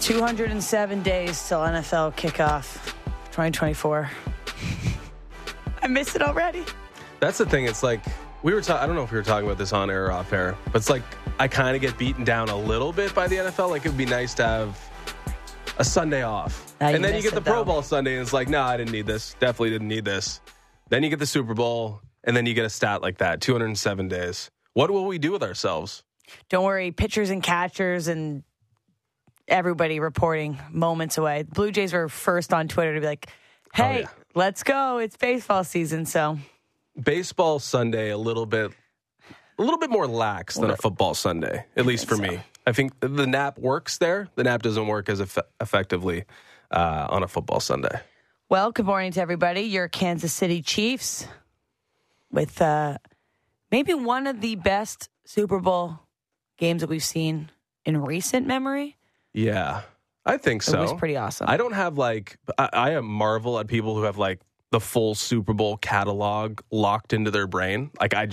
207 days till NFL kickoff 2024. I miss it already. That's the thing. It's like I don't know if we were talking about this on air or off air, but it's like I kind of get beaten down a little bit by the NFL. Like it would be nice to have a Sunday off. And then you get the Pro Bowl Sunday and it's like, no, I didn't need this. Definitely didn't need this. Then you get the Super Bowl and then you get a stat like that, 207 days. What will we do with ourselves? Don't worry, pitchers and catchers and everybody reporting moments away. Blue Jays were first on Twitter to be like, hey, let's go. It's baseball season. So baseball Sunday, a little bit more lax than a football Sunday, at least for me. I think the nap works there. The nap doesn't work as effectively on a football Sunday. Well, good morning to everybody. Your Kansas City Chiefs with maybe one of the best Super Bowl games that we've seen in recent memory. Yeah, I think so. It was pretty awesome. I don't have I marvel at people who have the full Super Bowl catalog locked into their brain.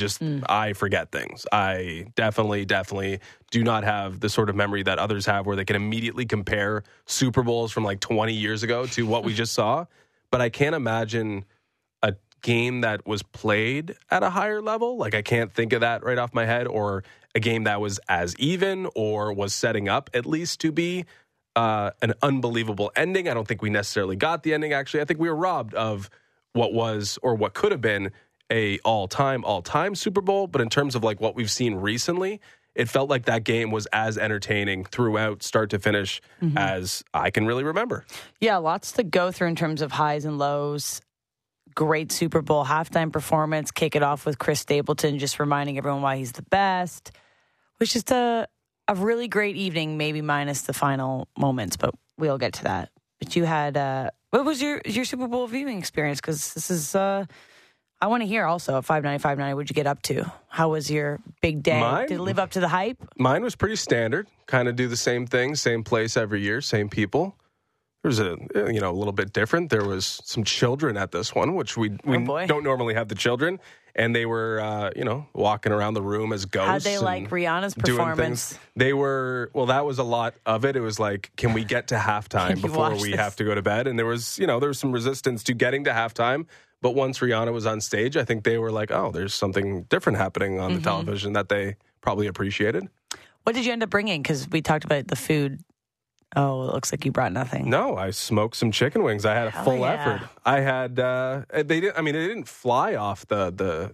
I forget things. I definitely do not have the sort of memory that others have where they can immediately compare Super Bowls from 20 years ago to what we just saw. But I can't imagine a game that was played at a higher level. I can't think of that right off my head, or a game that was as even or was setting up at least to be an unbelievable ending. I don't think we necessarily got the ending, actually. I think we were robbed of what was or what could have been a all-time Super Bowl. But in terms of what we've seen recently, it felt like that game was as entertaining throughout start to finish as I can really remember. Yeah, lots to go through in terms of highs and lows. Great Super Bowl halftime performance. Kick it off with Chris Stapleton just reminding everyone why he's the best. It was just a really great evening, maybe minus the final moments, but we'll get to that. But you had, what was your Super Bowl viewing experience? Because this is, I want to hear also at 590, what'd you get up to? How was your big day? Did it live up to the hype? Mine was pretty standard. Kind of do the same thing, same place every year, same people. There was a little bit different. There was some children at this one, which we don't normally have the children. And they were, walking around the room as ghosts. How'd they like Rihanna's performance? They were, that was a lot of it. It was can we get to halftime before we have to go to bed? And there was some resistance to getting to halftime. But once Rihanna was on stage, I think they were like, oh, there's something different happening on the television that they probably appreciated. What did you end up bringing? Because we talked about the food. Oh, it looks like you brought nothing. No, I smoked some chicken wings. I had a full effort. I had they didn't fly off the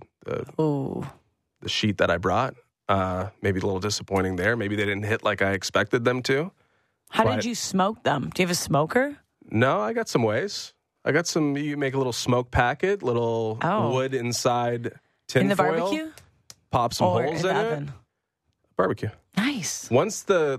sheet that I brought. Maybe a little disappointing there. Maybe they didn't hit like I expected them to. How did you smoke them? Do you have a smoker? No, I got some ways. I got some. You make a little smoke packet, little wood inside tin in the foil. Barbecue. Pop some holes in it. Barbecue. Nice. Once the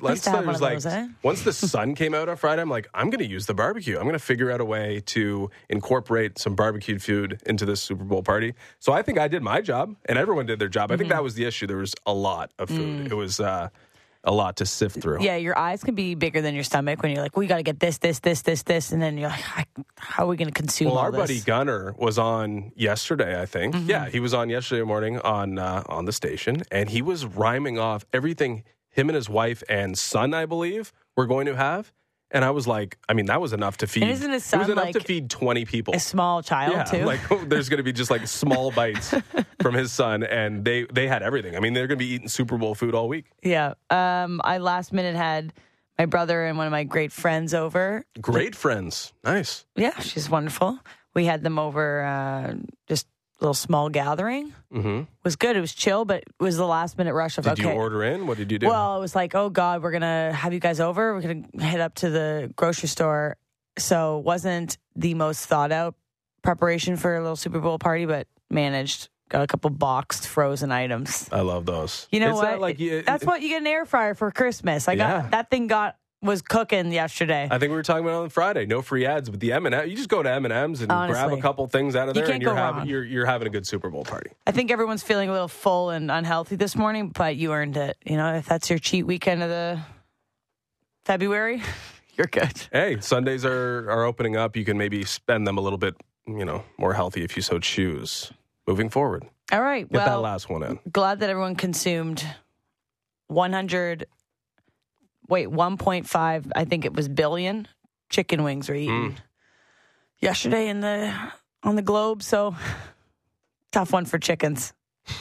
sun came out on Friday, I'm like, I'm going to use the barbecue. I'm going to figure out a way to incorporate some barbecued food into this Super Bowl party. So I think I did my job, and everyone did their job. I think that was the issue. There was a lot of food. It was a lot to sift through. Yeah, your eyes can be bigger than your stomach when you're like, well, you got to get this, and then you're like, how are we going to consume all this? Our buddy Gunner was on yesterday, I think. Yeah, he was on yesterday morning on the station, and he was rhyming off everything him and his wife and son, I believe, were going to have. And I was like, that was enough to feed. And isn't his son it was enough to feed 20 people. A small child, too? There's going to be just small bites from his son, and they had everything. They're going to be eating Super Bowl food all week. Yeah. I last minute had my brother and one of my great friends over. Great friends. Nice. Yeah, she's wonderful. We had them over just a little small gathering. It was good. It was chill, but it was the last minute rush of, Did you order in? What did you do? Well, it was like, oh, God, we're going to have you guys over. We're going to head up to the grocery store. So it wasn't the most thought out preparation for a little Super Bowl party, but managed. Got a couple boxed frozen items. I love those. You know what? That's what you get an air fryer for Christmas. That thing was cooking yesterday. I think we were talking about it on Friday. No free ads, but the M&M. You just go to M&M's and grab a couple things out of there, and you're having a good Super Bowl party. I think everyone's feeling a little full and unhealthy this morning, but you earned it. If that's your cheat weekend of the February, you're good. Hey, Sundays are opening up. You can maybe spend them a little bit, more healthy if you so choose. Moving forward. All right. Get that last one in. Glad that everyone consumed 100 1.5, I think it was billion chicken wings were eaten yesterday on the globe. So tough one for chickens.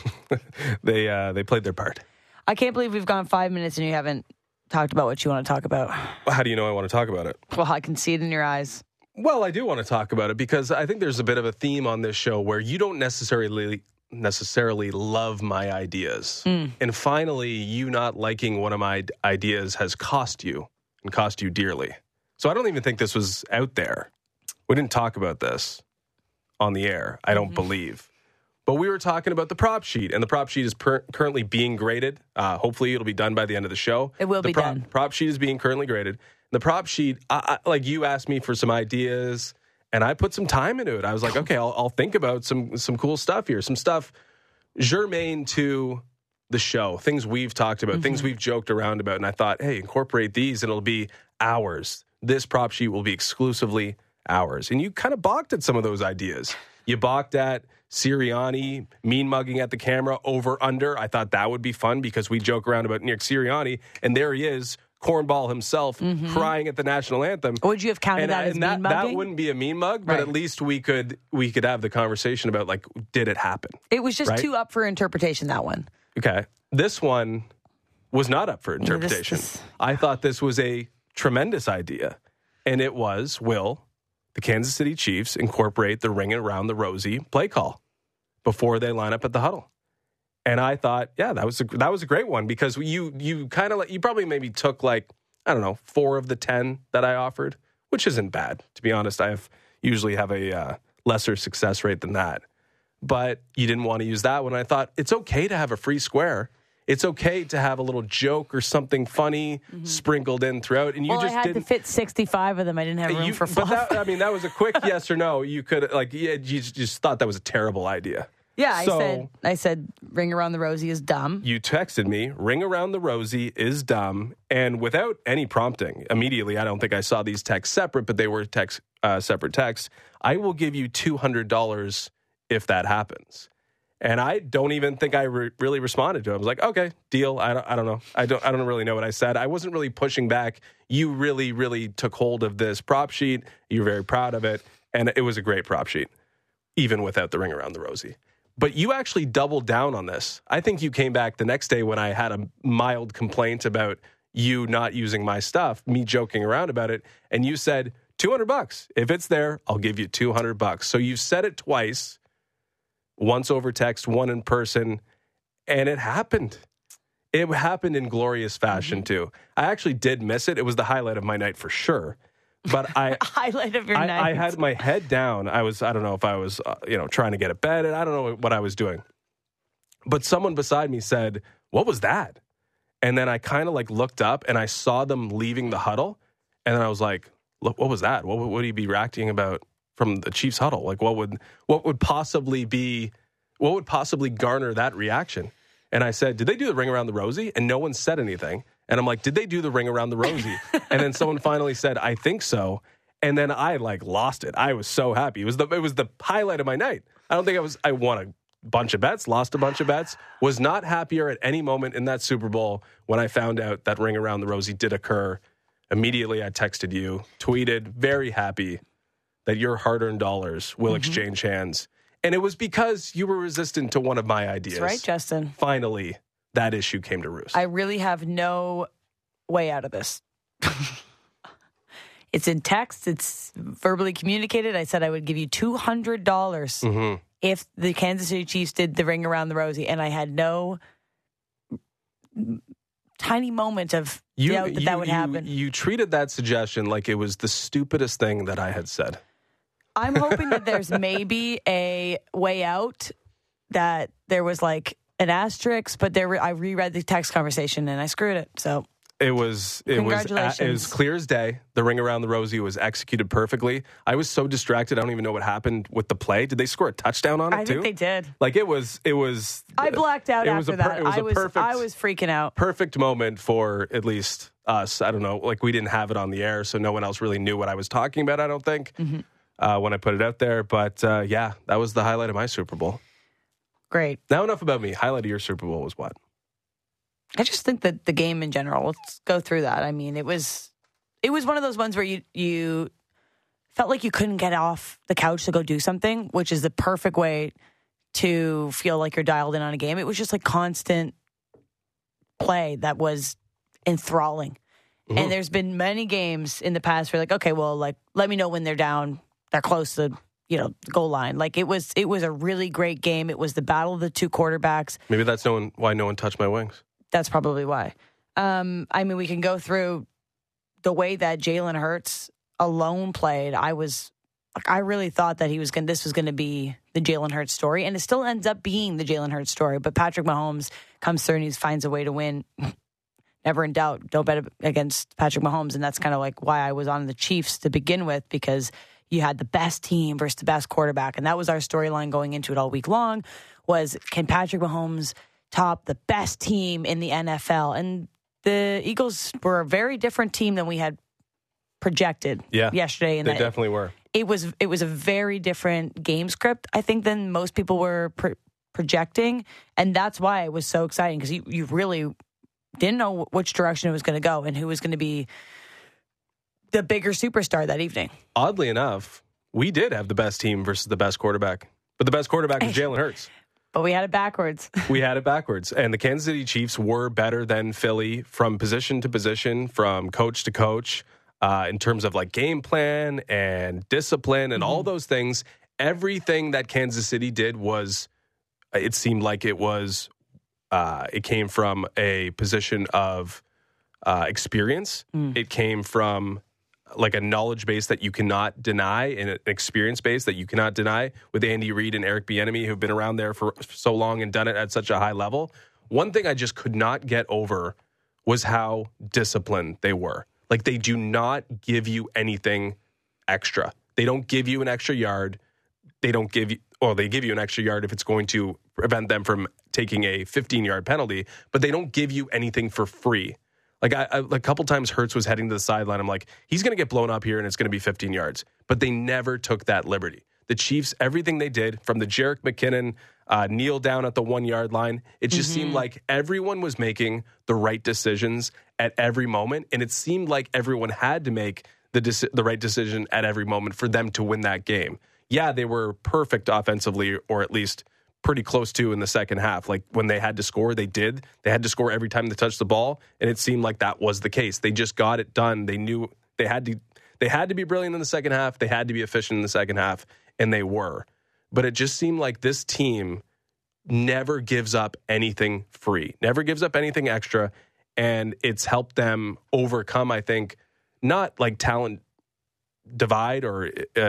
They played their part. I can't believe we've gone 5 minutes and you haven't talked about what you want to talk about. How do you know I want to talk about it? Well, I can see it in your eyes. Well, I do want to talk about it because I think there's a bit of a theme on this show where you don't necessarily love my ideas. And finally, you not liking one of my ideas has cost you and cost you dearly. So I don't even think this was out there. We didn't talk about this on the air, I don't believe. But we were talking about the prop sheet, and the prop sheet is currently being graded. Hopefully, it'll be done by the end of the show. It will be done. Prop sheet is being currently graded. The prop sheet, like you asked me for some ideas, and I put some time into it. I was like, okay, I'll think about some cool stuff here, some stuff germane to the show, things we've talked about, things we've joked around about. And I thought, hey, incorporate these, and it'll be ours. This prop sheet will be exclusively ours. And you kind of balked at some of those ideas. You balked at Sirianni mean mugging at the camera over under. I thought that would be fun because we joke around about Nick Sirianni, and there he is, cornball himself, crying at the national anthem. Would you have counted that as mean mugging? That wouldn't be a mean mug, but at least we could have the conversation about, like, did it happen? It was just too up for interpretation, that one. Okay. This one was not up for interpretation. I thought this was a tremendous idea, and it was, will the Kansas City Chiefs incorporate the ring around the Rosie play call before they line up at the huddle? And I thought, yeah, that was a great one because you kind of you probably maybe took, like, I don't know, 4 of the 10 that I offered, which isn't bad, to be honest. I usually have a lesser success rate than that, but you didn't want to use that one. I thought it's okay to have a free square. It's okay to have a little joke or something funny sprinkled in throughout. And I had to fit 65 of them. I didn't have room for fluff. But that was a quick yes or no. You could, you just thought that was a terrible idea. Yeah, I said ring around the Rosie is dumb. You texted me, ring around the Rosie is dumb. And without any prompting, immediately, I don't think I saw these texts separate, but they were separate texts. I will give you $200 if that happens. And I don't even think I really responded to it. I was like, okay, deal. I don't know. I don't really know what I said. I wasn't really pushing back. You really, really took hold of this prop sheet. You're very proud of it. And it was a great prop sheet, even without the ring around the Rosie. But you actually doubled down on this. I think you came back the next day when I had a mild complaint about you not using my stuff, me joking around about it. And you said, $200. If it's there, I'll give you $200. So you said it twice. Once over text, one in person, and it happened. It happened in glorious fashion, too. I actually did miss it. It was the highlight of my night for sure. But highlight of your night. I had my head down. I don't know if I was, trying to get to bed. I don't know what I was doing. But someone beside me said, what was that? And then I kind of looked up and I saw them leaving the huddle. And then I was like, look, what was that? What would he be reacting about from the Chiefs huddle? Like, what would possibly garner that reaction? And I said, did they do the ring around the Rosie? And no one said anything. And I'm like, did they do the ring around the Rosie? And then someone finally said, I think so. And then I lost it. I was so happy. It was the highlight of my night. I don't think I won a bunch of bets, lost a bunch of bets, was not happier at any moment in that Super Bowl when I found out that ring around the Rosie did occur. Immediately I texted you, tweeted, very happy that your hard-earned dollars will exchange hands. And it was because you were resistant to one of my ideas. That's right, Justin. Finally, that issue came to roost. I really have no way out of this. It's in text. It's verbally communicated. I said I would give you $200 if the Kansas City Chiefs did the ring around the Rosie. And I had no tiny moment of doubt that would happen. You treated that suggestion like it was the stupidest thing that I had said. I'm hoping that there's maybe a way out, that there was an asterisk, but I reread the text conversation and I screwed it. So it was clear as day. The ring around the Rosie was executed perfectly. I was so distracted. I don't even know what happened with the play. Did they score a touchdown on it too? I think they did. It was. I blacked out after that. I was freaking out. Perfect moment for at least us. I don't know. We didn't have it on the air, so no one else really knew what I was talking about, I don't think, when I put it out there. But that was the highlight of my Super Bowl. Great. Now enough about me. Highlight of your Super Bowl was what? I just think that the game in general, let's go through that. I mean, it was one of those ones where you felt like you couldn't get off the couch to go do something, which is the perfect way to feel like you're dialed in on a game. It was just like constant play that was enthralling. Mm-hmm. And there's been many games in the past where like, okay, well, like, let me know when they're down, they're close to, the goal line. Like it was a really great game. It was the battle of the two quarterbacks. Maybe that's why no one touched my wings. That's probably why. I mean, we can go through the way that Jalen Hurts alone played. I really thought that this was going to be the Jalen Hurts story, and it still ends up being the Jalen Hurts story. But Patrick Mahomes comes through and he finds a way to win. Never in doubt, don't bet against Patrick Mahomes, and that's kind of like why I was on the Chiefs to begin with, because you had the best team versus the best quarterback, and that was our storyline going into it all week long. Was, can Patrick Mahomes top the best team in the NFL? And the Eagles were a very different team than we had projected yesterday. And they definitely were. It was a very different game script, I think, than most people were projecting. And that's why it was so exciting, because you really didn't know which direction it was going to go and who was going to be the bigger superstar that evening. Oddly enough, we did have the best team versus the best quarterback. But the best quarterback was Jalen Hurts. But we had it backwards. And the Kansas City Chiefs were better than Philly from position to position, from coach to coach, in terms of like game plan and discipline and all those things. Everything that Kansas City did was, it seemed like it came from a position of experience. It came from like a knowledge base that you cannot deny and an experience base that you cannot deny, with Andy Reid and Eric Bieniemy, who've been around there for so long and done it at such a high level. One thing I just could not get over was how disciplined they were. Like, they do not give you anything extra. They don't give you an extra yard. They give you an extra yard if it's going to prevent them from taking a 15-yard penalty, but they don't give you anything for free. Like, a couple times Hurts was heading to the sideline. I'm like, he's going to get blown up here and it's going to be 15 yards. But they never took that liberty. The Chiefs, everything they did, from the Jerick McKinnon kneel down at the 1-yard line, it just seemed like everyone was making the right decisions at every moment. And it seemed like everyone had to make the right decision at every moment for them to win that game. Yeah, they were perfect offensively, or at least pretty close to in the second half. Like, when they had to score, they did. They had to score every time they touched the ball, and it seemed like that was the case. They just got it done. They knew they had to be brilliant in the second half. They had to be efficient in the second half, and they were. But it just seemed like this team never gives up anything free, never gives up anything extra, and it's helped them overcome, I think, not like talent divide or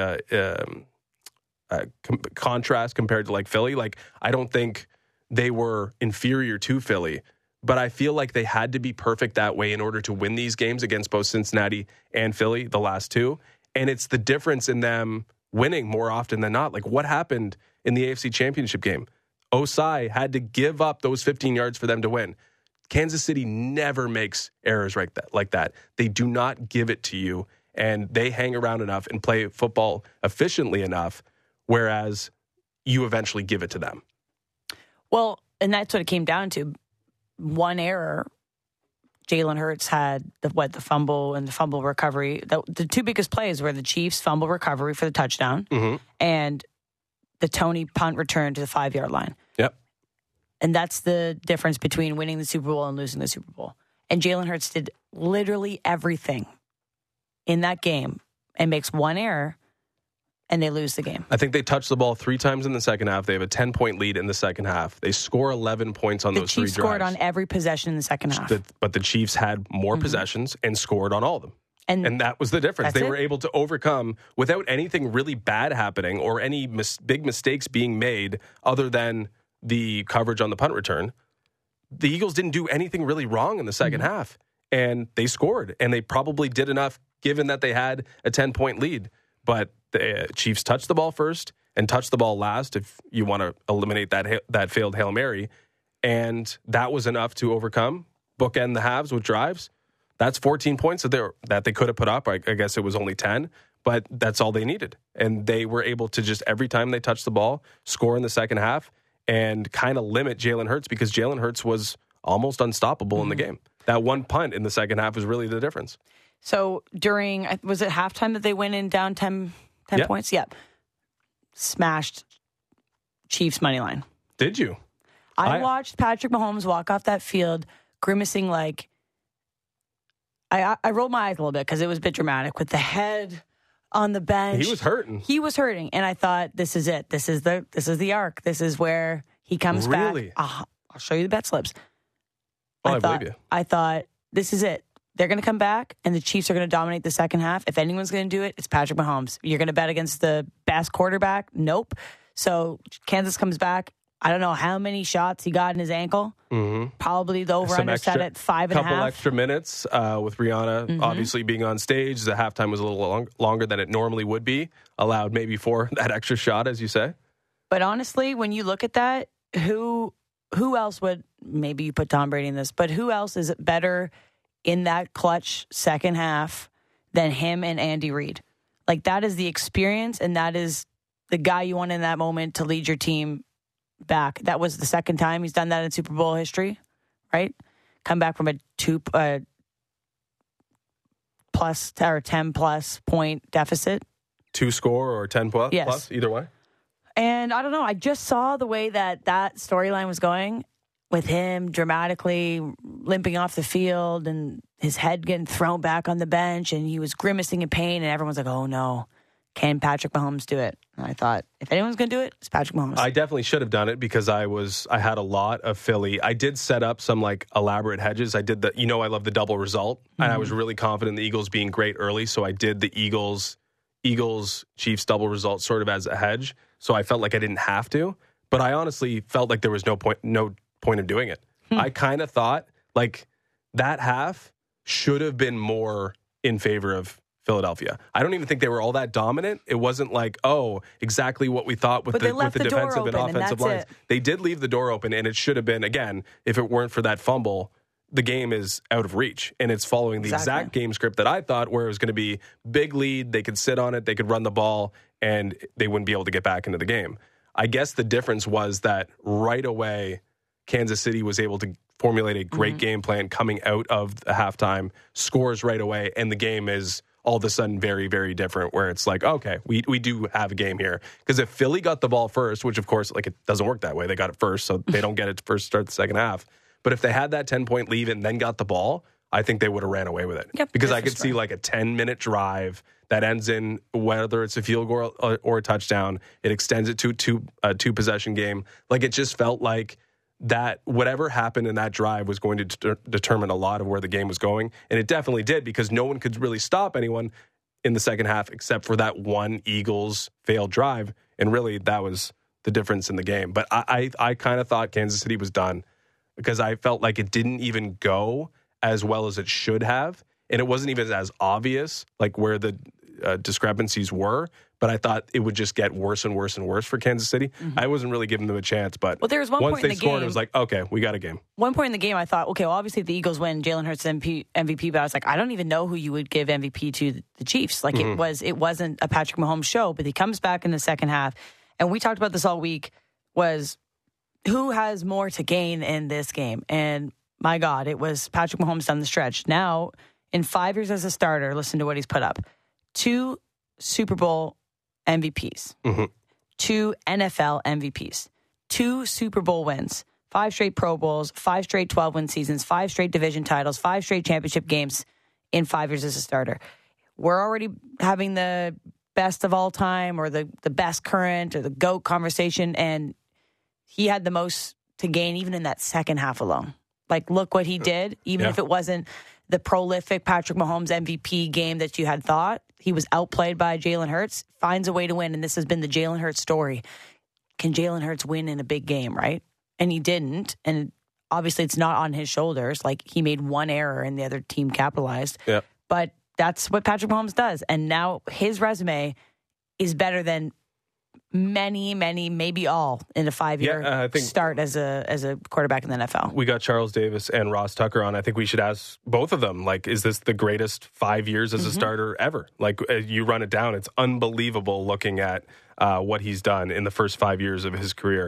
contrast compared to like Philly. Like, I don't think they were inferior to Philly, but I feel like they had to be perfect that way in order to win these games against both Cincinnati and Philly, the last two. And it's the difference in them winning more often than not. Like, what happened in the AFC Championship game? Osai had to give up those 15 yards for them to win. Kansas City never makes errors like that. They do not give it to you, and they hang around enough and play football efficiently enough, whereas you eventually give it to them. Well, and that's what it came down to. One error. Jalen Hurts had the fumble and the fumble recovery. The two biggest plays were the Chiefs' fumble recovery for the touchdown and the Toney punt return to the 5-yard line. Yep. And that's the difference between winning the Super Bowl and losing the Super Bowl. And Jalen Hurts did literally everything in that game and makes one error, and they lose the game. I think they touched the ball 3 times in the second half. They have a 10-point lead in the second half. They score 11 points on those 3 drives. The Chiefs scored on every possession in the second half. But the Chiefs had more possessions and scored on all of them. And that was the difference. They were able to overcome without anything really bad happening or any big mistakes being made other than the coverage on the punt return. The Eagles didn't do anything really wrong in the second half, and they scored. And they probably did enough given that they had a 10-point lead. But the Chiefs touched the ball first and touched the ball last, if you want to eliminate that failed Hail Mary. And that was enough to overcome, bookend the halves with drives. That's 14 points that they could have put up. I guess it was only 10, but that's all they needed. And they were able to just, every time they touched the ball, score in the second half and kind of limit Jalen Hurts, because Jalen Hurts was almost unstoppable in the game. That one punt in the second half was really the difference. So was it halftime that they went in down 10 points? Yep. Smashed Chiefs money line. Did you? I watched Patrick Mahomes walk off that field grimacing like, I rolled my eyes a little bit because it was a bit dramatic with the head on the bench. He was hurting. And I thought, this is it. This is the arc. This is where he comes back. Really? I'll show you the bet slips. I believe you. I thought, this is it. They're going to come back, and the Chiefs are going to dominate the second half. If anyone's going to do it, it's Patrick Mahomes. You're going to bet against the best quarterback? Nope. So Kansas comes back. I don't know how many shots he got in his ankle. Mm-hmm. Probably the over-under set at 5.5. Couple extra minutes with Rihanna obviously being on stage. The halftime was a little longer than it normally would be. Allowed maybe for that extra shot, as you say. But honestly, when you look at that, who else would, maybe you put Tom Brady in this, but who else is better in that clutch second half than him and Andy Reid? Like, that is the experience, and that is the guy you want in that moment to lead your team back. That was the second time he's done that in Super Bowl history, right? Come back from a 10+ point deficit. 2 score or 10 plus, yes. Plus, either way. And I don't know, I just saw the way that storyline was going with him dramatically limping off the field and his head getting thrown back on the bench, and he was grimacing in pain, and everyone's like, oh no, can Patrick Mahomes do it? And I thought, if anyone's going to do it, it's Patrick Mahomes. I definitely should have done it because I had a lot of Philly. I did set up some like elaborate hedges. I did I love the double result, and I was really confident in the Eagles being great early, so I did the Eagles Chiefs double result sort of as a hedge. So I felt like I didn't have to, but I honestly felt like there was no point of doing it. I kind of thought like that half should have been more in favor of Philadelphia. I don't even think they were all that dominant. It wasn't like, exactly what we thought with the defensive and offensive lines. They did leave the door open, and it should have been, again, if it weren't for that fumble, the game is out of reach, and it's following the exact game script that I thought, where it was going to be big lead, they could sit on it, they could run the ball, and they wouldn't be able to get back into the game. I guess the difference was that right away, Kansas City was able to formulate a great game plan coming out of the halftime, scores right away, and the game is all of a sudden very, very different, where it's like, okay, we do have a game here. Because if Philly got the ball first, which of course, like, it doesn't work that way. They got it first, so they don't get it first to start the second half. But if they had that 10-point lead and then got the ball, I think they would have ran away with it. Yep, because I could see like a 10-minute drive that ends in, whether it's a field goal or a touchdown, it extends it to a two-possession game. Like, it just felt like that whatever happened in that drive was going to determine a lot of where the game was going. And it definitely did, because no one could really stop anyone in the second half except for that one Eagles failed drive. And really, that was the difference in the game. But I kind of thought Kansas City was done, because I felt like it didn't even go as well as it should have. And it wasn't even as obvious, like, where the discrepancies were. But I thought it would just get worse and worse and worse for Kansas City. I wasn't really giving them a chance. But there was one once point in they the scored, game, it was like, okay, we got a game. One point in the game, I thought, okay, well, obviously if the Eagles win, Jalen Hurts MVP. But I was like, I don't even know who you would give MVP to the Chiefs. Like, it wasn't a Patrick Mahomes show. But he comes back in the second half. And we talked about this all week, was who has more to gain in this game? And my God, it was Patrick Mahomes down the stretch. Now, in 5 years as a starter, listen to what he's put up. 2 Super Bowl MVPs, 2 NFL MVPs, 2 Super Bowl wins, 5 straight Pro Bowls, 5 straight 12-win seasons, 5 straight division titles, 5 straight championship games in 5 years as a starter. We're already having the best of all time, or the best current, or the GOAT conversation, and he had the most to gain even in that second half alone. Like, look what he did, even if it wasn't the prolific Patrick Mahomes MVP game that you had thought. He was outplayed by Jalen Hurts, finds a way to win, and this has been the Jalen Hurts story. Can Jalen Hurts win in a big game, right? And he didn't, and obviously it's not on his shoulders. Like, he made one error and the other team capitalized. Yeah. But that's what Patrick Mahomes does. And now his resume is better than many, maybe all in a 5-year start as a quarterback in the NFL. We got Charles Davis and Ross Tucker on. I think we should ask both of them, like, is this the greatest 5 years as a starter ever? Like, you run it down, it's unbelievable looking at what he's done in the first 5 years of his career.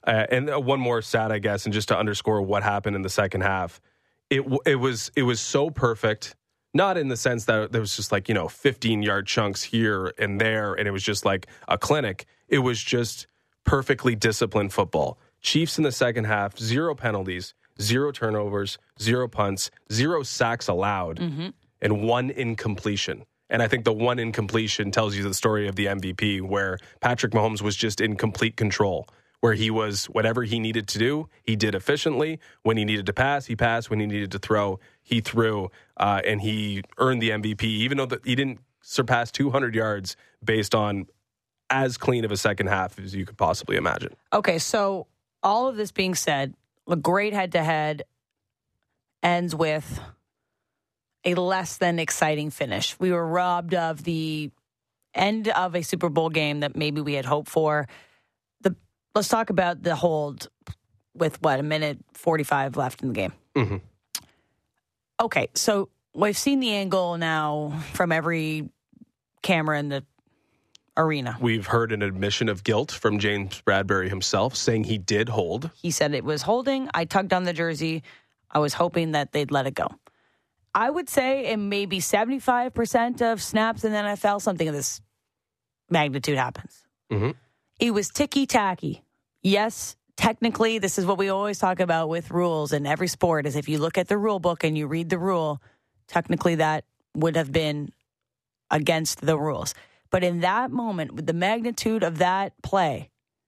And one more stat, I guess, and just to underscore what happened in the second half, it was so perfect. Not in the sense that there was just 15-yard chunks here and there, and it was just like a clinic. It was just perfectly disciplined football. Chiefs in the second half, 0 penalties, 0 turnovers, 0 punts, 0 sacks allowed, and 1 incompletion. And I think the 1 incompletion tells you the story of the MVP, where Patrick Mahomes was just in complete control, where he was whatever he needed to do, he did efficiently. When he needed to pass, he passed. When he needed to throw, he threw. And he earned the MVP, even though he didn't surpass 200 yards based on as clean of a second half as you could possibly imagine. Okay, so all of this being said, a great head-to-head ends with a less than exciting finish. We were robbed of the end of a Super Bowl game that maybe we had hoped for. Let's talk about the hold with, a minute 45 left in the game. Mm-hmm. Okay, so we've seen the angle now from every camera in the arena. We've heard an admission of guilt from James Bradbury himself, saying he did hold. He said it was holding. I tugged on the jersey. I was hoping that they'd let it go. I would say in maybe 75% of snaps in the NFL, something of this magnitude happens. Mm-hmm. It was ticky-tacky. Yes, technically, this is what we always talk about with rules in every sport, is if you look at the rule book and you read the rule, technically that would have been against the rules. But in that moment, with the magnitude of that play,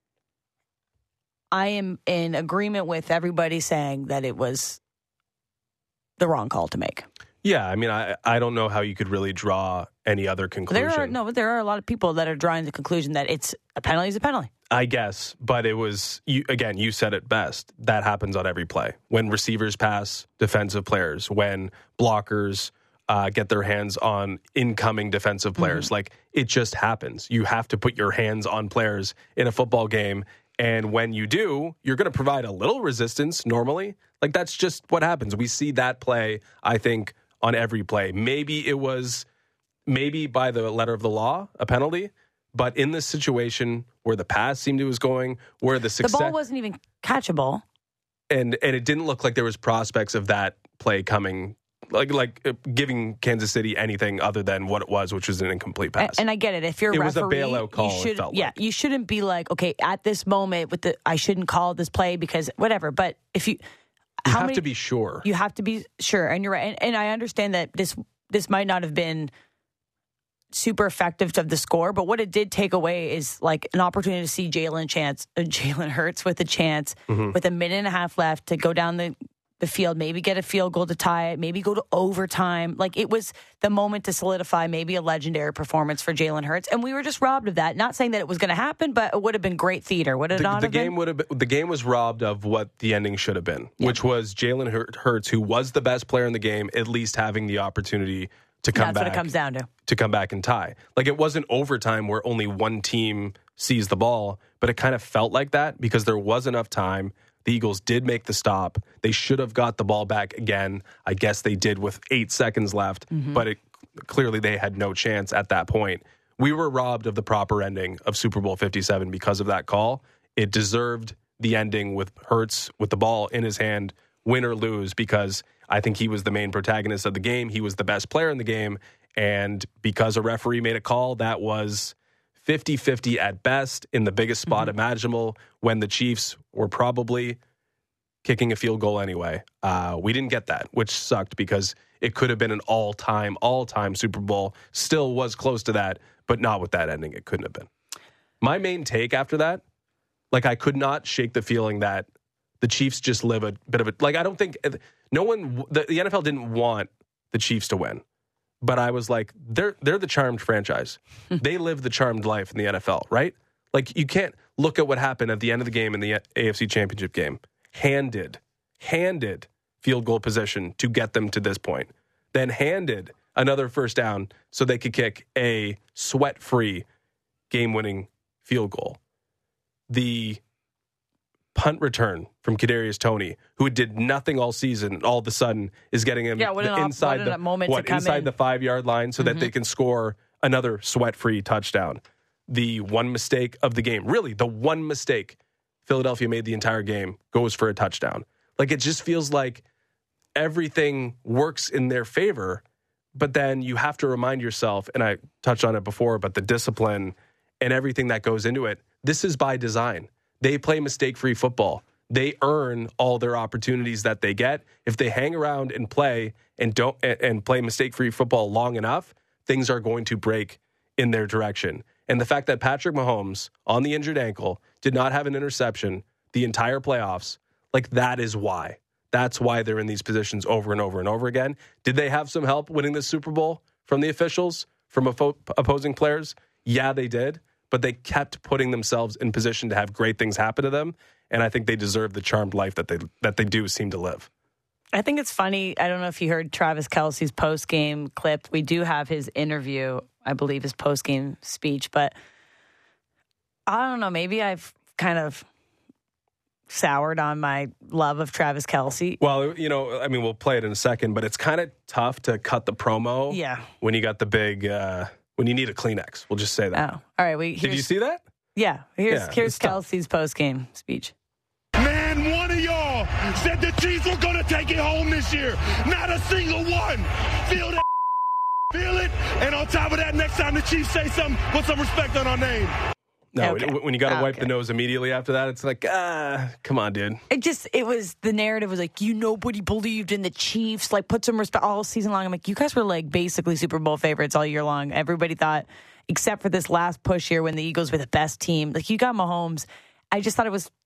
I am in agreement with everybody saying that it was the wrong call to make. Yeah, I mean, I don't know how you could really draw any other conclusion. There are a lot of people that are drawing the conclusion that a penalty is a penalty. I guess, but it was, you said it best. That happens on every play. When receivers pass defensive players, when blockers get their hands on incoming defensive players. Like, it just happens. You have to put your hands on players in a football game. And when you do, you're going to provide a little resistance normally. Like, that's just what happens. We see that play, I think, on every play. Maybe it was, by the letter of the law, a penalty. But in this situation where the pass seemed to was going, where the success... The ball wasn't even catchable. And it didn't look like there was prospects of that play coming, like giving Kansas City anything other than what it was, which was an incomplete pass. And I get it. If you're a referee, was a bailout call, it felt like. You shouldn't be like, okay, at this moment, I shouldn't call this play because whatever. But if you... You have to be sure. You have to be sure. And you're right. And I understand that this might not have been super effective to the score, but what it did take away is like an opportunity to see Jalen Hurts with a chance with a minute and a half left to go down the field, maybe get a field goal to tie it, maybe go to overtime. Like, it was the moment to solidify maybe a legendary performance for Jalen Hurts, and we were just robbed of that. Not saying that it was going to happen, but it would have been great theater. Would it not have been? The game was robbed of what the ending should have been, which was Jalen Hurts, who was the best player in the game, at least having the opportunity to come back. That's what it comes down to. To come back and tie. Like, it wasn't overtime where only one team sees the ball, but it kind of felt like that because there was enough time. The Eagles did make the stop. They should have got the ball back again. I guess they did with 8 seconds left, but clearly they had no chance at that point. We were robbed of the proper ending of Super Bowl 57 because of that call. It deserved the ending with Hurts with the ball in his hand, win or lose, because I think he was the main protagonist of the game. He was the best player in the game, and because a referee made a call that was 50-50 at best in the biggest spot imaginable when the Chiefs were probably kicking a field goal anyway. We didn't get that, which sucked because it could have been an all-time Super Bowl. Still was close to that, but not with that ending. It couldn't have been. My main take after that, like, I could not shake the feeling that the Chiefs just live a bit of a... Like, I don't think... The NFL didn't want the Chiefs to win. But I was like, they're the charmed franchise. They live the charmed life in the NFL, right? Like, you can't look at what happened at the end of the game in the AFC Championship game. Handed field goal position to get them to this point. Then handed another first down so they could kick a sweat-free game-winning field goal. The punt return from Kadarius Toney, who did nothing all season, all of a sudden is getting him inside the 5-yard line so that they can score another sweat-free touchdown. The one mistake of the game, really the one mistake, Philadelphia made the entire game, goes for a touchdown. Like, it just feels like everything works in their favor, but then you have to remind yourself, and I touched on it before, but the discipline and everything that goes into it, this is by design. They play mistake-free football. They earn all their opportunities that they get. If they hang around and play and play mistake-free football long enough, things are going to break in their direction. And the fact that Patrick Mahomes, on the injured ankle, did not have an interception the entire playoffs, like, that is why. That's why they're in these positions over and over and over again. Did they have some help winning the Super Bowl from the officials, from opposing players? Yeah, they did. But they kept putting themselves in position to have great things happen to them. And I think they deserve the charmed life that they do seem to live. I think it's funny. I don't know if you heard Travis Kelce's post-game clip. We do have his interview, I believe, his post-game speech. But I don't know. Maybe I've kind of soured on my love of Travis Kelce. Well, I mean, we'll play it in a second, but it's kind of tough to cut the promo when you got the big, when you need a Kleenex. We'll just say that. Oh, all right. Did you see that? Yeah. Here's Kelce's post-game speech. Man, one of y'all said the Chiefs were going to take it home this year. Not a single one. Feel that. Feel it. And on top of that, next time the Chiefs say something, put some respect on our name. No, okay. When you got to wipe the nose immediately after that, it's like, come on, dude. The narrative was like, nobody believed in the Chiefs. Like, put some respect all season long. I'm like, you guys were like basically Super Bowl favorites all year long. Everybody thought, except for this last push here when the Eagles were the best team. Like, you got Mahomes. I just thought it was.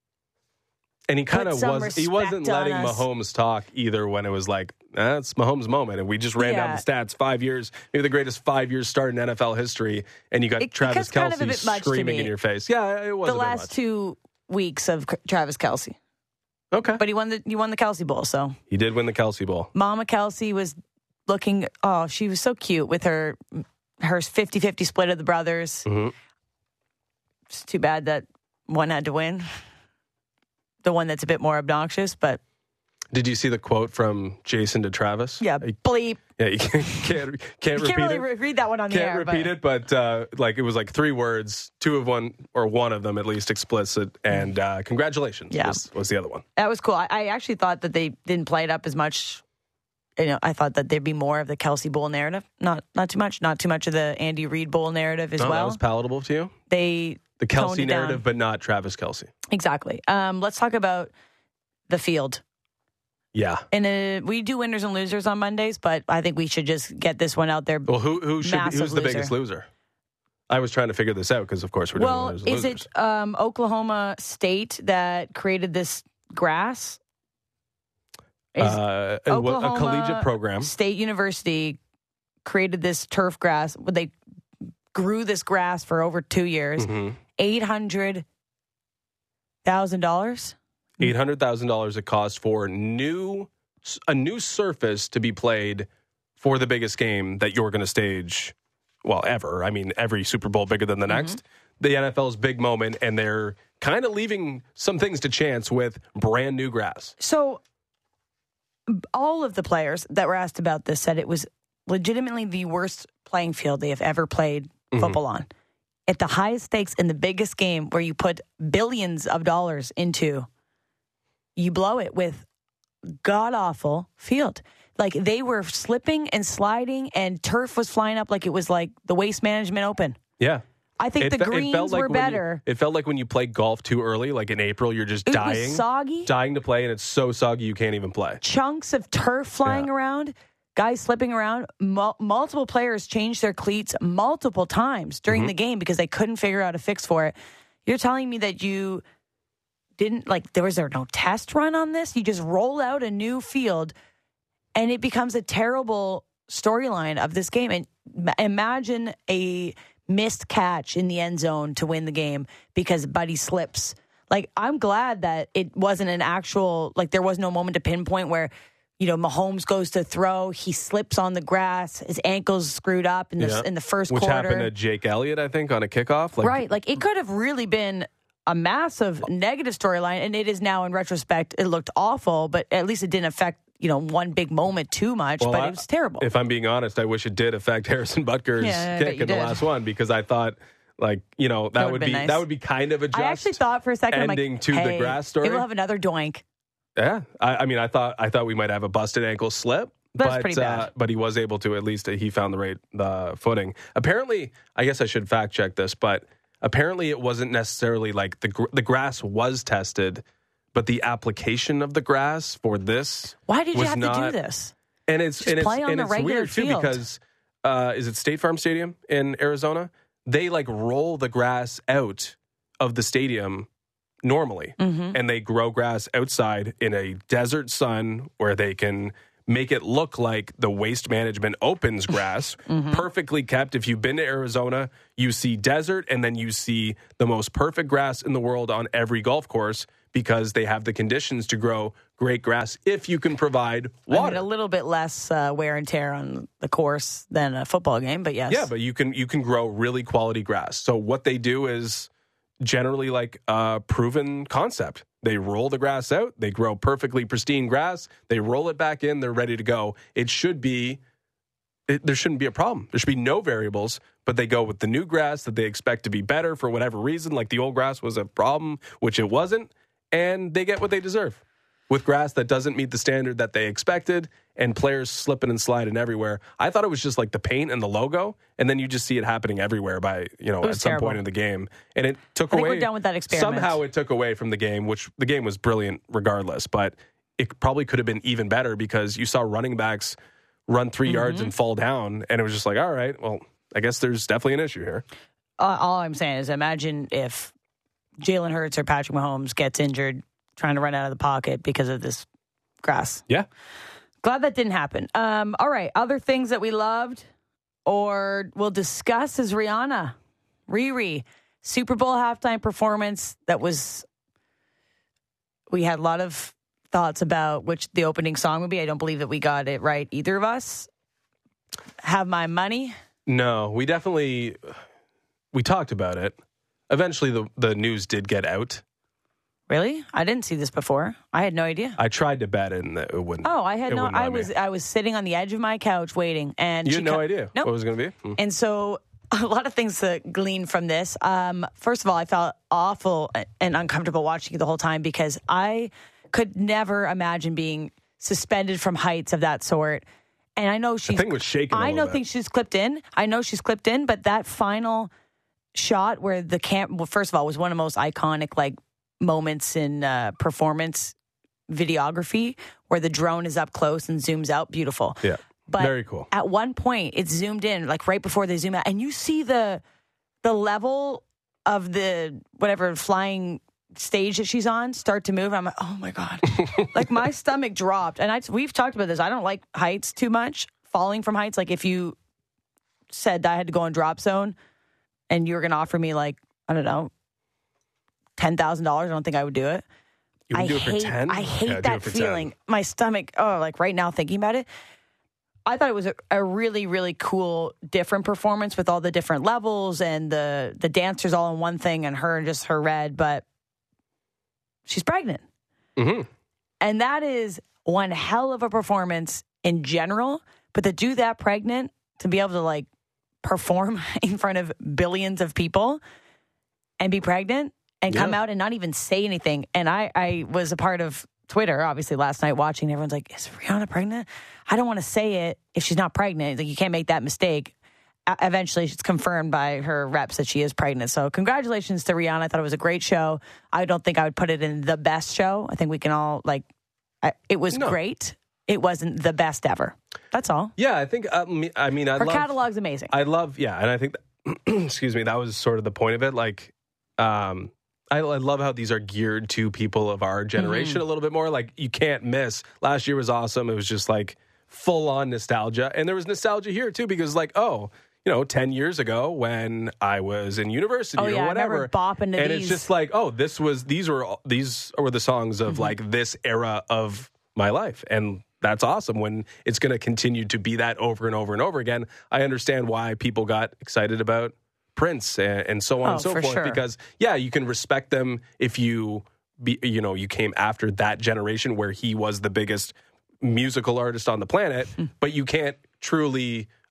And he kind of he wasn't letting Mahomes talk either when it was like, it's Mahomes' moment. And we just ran down the stats, 5 years, maybe the greatest 5 years start in NFL history. And you got Travis Kelce screaming in your face. Yeah, it was the last 2 weeks of Travis Kelce. Okay. But he won the Kelce Bowl, so. He did win the Kelce Bowl. Mama Kelce was looking, she was so cute with her 50-50 split of the brothers. Mm-hmm. It's too bad that one had to win. The one that's a bit more obnoxious, but. Did you see the quote from Jason to Travis? Yeah, bleep. Yeah, you can't repeat it. You can't really read that one on the air. Can't repeat it, but it was like 3 words, 2 of one, or one of them at least explicit, and congratulations was the other one. That was cool. I actually thought that they didn't play it up as much. I thought that there'd be more of the Kelce Bowl narrative. Not too much. Not too much of the Andy Reid Bowl narrative as well. That was palatable to you? The Kelce narrative, but not Travis Kelce. Exactly. Let's talk about the field. Yeah. And we do winners and losers on Mondays, but I think we should just get this one out there. Well, who's the biggest loser? I was trying to figure this out because, of course, we're doing winners and losers. Is it Oklahoma State that created this grass? A collegiate program. State University created this turf grass. They grew this grass for over 2 years. Mm-hmm. $800,000. $800,000 it cost for a new surface to be played for the biggest game that you're going to stage, well, ever. I mean, every Super Bowl bigger than the next. The NFL's big moment, and they're kind of leaving some things to chance with brand new grass. So all of the players that were asked about this said it was legitimately the worst playing field they have ever played football on. At the highest stakes in the biggest game where you put billions of dollars into, you blow it with god-awful field. Like, they were slipping and sliding, and turf was flying up like it was like the Waste Management Open. Yeah. I think the greens were better. It felt like when you play golf too early, like in April, you're just dying. It was soggy. Dying to play, and it's so soggy you can't even play. Chunks of turf flying around. Guys slipping around. Multiple players changed their cleats multiple times during the game because they couldn't figure out a fix for it. You're telling me that you didn't, there was no test run on this? You just roll out a new field, and it becomes a terrible storyline of this game. And imagine a missed catch in the end zone to win the game because Buddy slips. I'm glad that it wasn't an actual, there was no moment to pinpoint where, Mahomes goes to throw, he slips on the grass, his ankle's screwed up in the first quarter. Which happened to Jake Elliott, I think, on a kickoff. Right. It could have really been a massive negative storyline, and it is now, in retrospect, it looked awful, but at least it didn't affect, one big moment too much, but it was terrible. If I'm being honest, I wish it did affect Harrison Butker's kick in the last one, because I thought, Like, you know, that would be nice. That would be kind of a just I actually thought for a second, ending I'm like, to the grass story. It will have another doink. Yeah, I mean, I thought we might have a busted ankle slip, That's pretty bad. But he was able to, at least he found the footing. Apparently, I guess I should fact check this, but apparently it wasn't necessarily like the grass was tested, but the application of the grass for this. Why did you was have not, to do this? And it's play on the regular weird too field. because is it State Farm Stadium in Arizona? They like roll the grass out of the stadium normally, and they grow grass outside in a desert sun where they can make it look like the Waste Management opens grass, perfectly kept. If you've been to Arizona, you see desert, and then you see the most perfect grass in the world on every golf course because they have the conditions to grow great grass if you can provide water. I mean, a little bit less wear and tear on the course than a football game, but yes. Yeah, but you can grow really quality grass. So what they do is generally like a proven concept. They roll the grass out, they grow perfectly pristine grass, they roll it back in, they're ready to go. There shouldn't be a problem. There should be no variables, but they go with the new grass that they expect to be better for whatever reason, like the old grass was a problem, which it wasn't, and they get what they deserve. With grass that doesn't meet the standard that they expected, and players slipping and sliding everywhere. I thought it was just like the paint and the logo, and then you just see it happening everywhere by, at some point in the game. And it took away. I think we're done with that experiment. Somehow it took away from the game, which the game was brilliant regardless, but it probably could have been even better because you saw running backs run 3 yards and fall down, and it was just like, all right, well, I guess there's definitely an issue here. All I'm saying is imagine if Jalen Hurts or Patrick Mahomes gets injured trying to run out of the pocket because of this grass. Yeah. Glad that didn't happen. All right. Other things that we loved or we'll discuss is Rihanna. Riri. Super Bowl halftime performance we had a lot of thoughts about which the opening song would be. I don't believe that we got it right, either of us. Have My Money. No, we talked about it. Eventually the news did get out. Really? I didn't see this before. I had no idea. I tried to bet it and it wouldn't. Oh, I had no. I was sitting on the edge of my couch waiting, and you had no idea what it was going to be. And so, a lot of things to glean from this. First of all, I felt awful and uncomfortable watching it the whole time because I could never imagine being suspended from heights of that sort. And I know the thing was shaking. Think she's clipped in. I know she's clipped in, but that final shot where the first of all, was one of the most iconic moments in performance videography where the drone is up close and zooms out. Beautiful. Yeah. But very cool. At one point, it's zoomed in, right before they zoom out, and you see the level of the whatever flying stage that she's on start to move. I'm like, oh my God. My stomach dropped. And we've talked about this. I don't like heights too much, falling from heights. If you said that I had to go on drop zone and you were going to offer me I don't know, $10,000, I don't think I would do it. You would do it for 10? I hate that feeling. 10. My stomach, right now thinking about it. I thought it was a really, really cool, different performance with all the different levels and the dancers all in one thing and her and just her red, but she's pregnant. Mm-hmm. And that is one hell of a performance in general, but to do that pregnant, to be able to perform in front of billions of people and be pregnant and come out and not even say anything. And I was a part of Twitter, obviously, last night watching. Everyone's like, is Rihanna pregnant? I don't want to say it if she's not pregnant. You can't make that mistake. Eventually, it's confirmed by her reps that she is pregnant. So congratulations to Rihanna. I thought it was a great show. I don't think I would put it in the best show. I think we can all, it was great. It wasn't the best ever. That's all. Yeah, I think, her catalog's amazing. And I think, excuse me, that was sort of the point of it. I love how these are geared to people of our generation a little bit more. You can't miss. Last year was awesome. It was just full on nostalgia. And there was nostalgia here too because 10 years ago when I was in university or whatever. I remember bopping to and these. It's just these were the songs of this era of my life. And that's awesome when it's going to continue to be that over and over and over again. I understand why people got excited about Prince and so on and so forth. Sure. Because you can respect them if you came after that generation where he was the biggest musical artist on the planet, but you can't truly